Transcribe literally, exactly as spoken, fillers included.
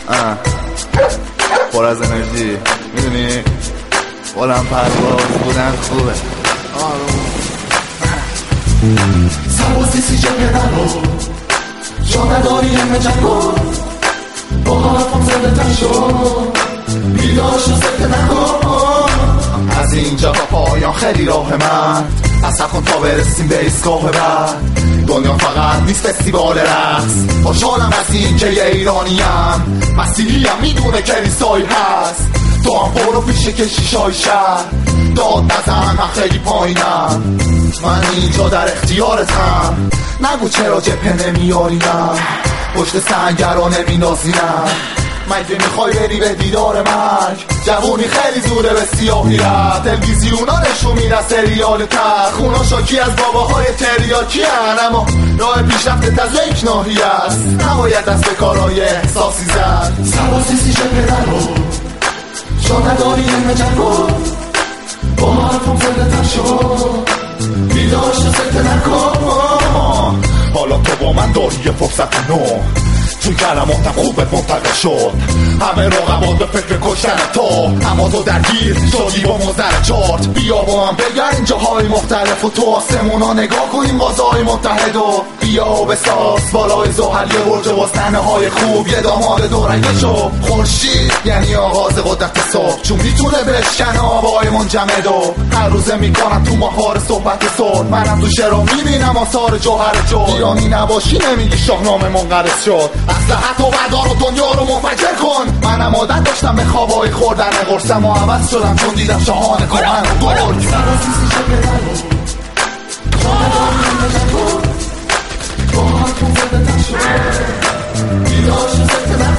آه پر از انرژی، میدونی بلند پرواز بودن خوبه. آروم سوازی سی جبه نبا جا نداری همه جنگو با حرفم زنده تن شد بیدار شو زده نکن. از اینجا تا پایان خیلی راه من از کن تا برسیم به ایستگاه بعد. دنیا فقط نیست فستیوال رقص. خوشحالم از این که یه ایرانیم، مسیحیم میدونه کلیسایی هست. تو هم برو پیش کشیشای شهر داد نزن، من خیلی پایینم. من اینجا در اختیارتم، نگو چرا جبهه نمیاریم، پشت سنگرا نمینازیم. مگه میخوای بری به دیدار مرگ؟ جوونی خیلی زوره به سیاهی رفت. تلویزیونا نشون میدن سریال تر، خونا شاکی از باباهای تریاکی هن. اما راه پیشرفت از یک ناحیه است، نباید دست به کارهای احساسی زد. سوازی سی جبه نرو جا نداری همه جنگو با حرفم زنده تر شد بیدار شو زده نکن. حالا تو با من داری یه فرصت نو، چون کلماتم خوبت منتقل شد. همه رقبات به فکر کشتن تو، اما تو درگیر شدی با مزدر چارت. بیا با هم بگردیم جاهای مختلف و تو آسمونا نگاه کنیم غذای متحد. و بیا و بساز بالای زحل یه برج واسطنه های خوب، یه داماد دورنگه شو. خورشید یعنی آغاز قدرت صبح، چون میتونه بشکنه آبای منجمد. و هر روزه میکنم تو مهار صحبت صبح، منم تو شعرها میبینم آثار جوهر جو. ایرانی نباشی نمیگی شاهنامه منقرض شد. اصلحت و بردار و دنیا رو منفجر کن. منم عادت داشتم به خوابای خوردن قرصم و عوض شدم چون دیدم شاهان کهن و گرگ. سوازی سی جبه نرو جا نداری همه جنگو با حرفم زنده تر شد بیدار شو زده نکن.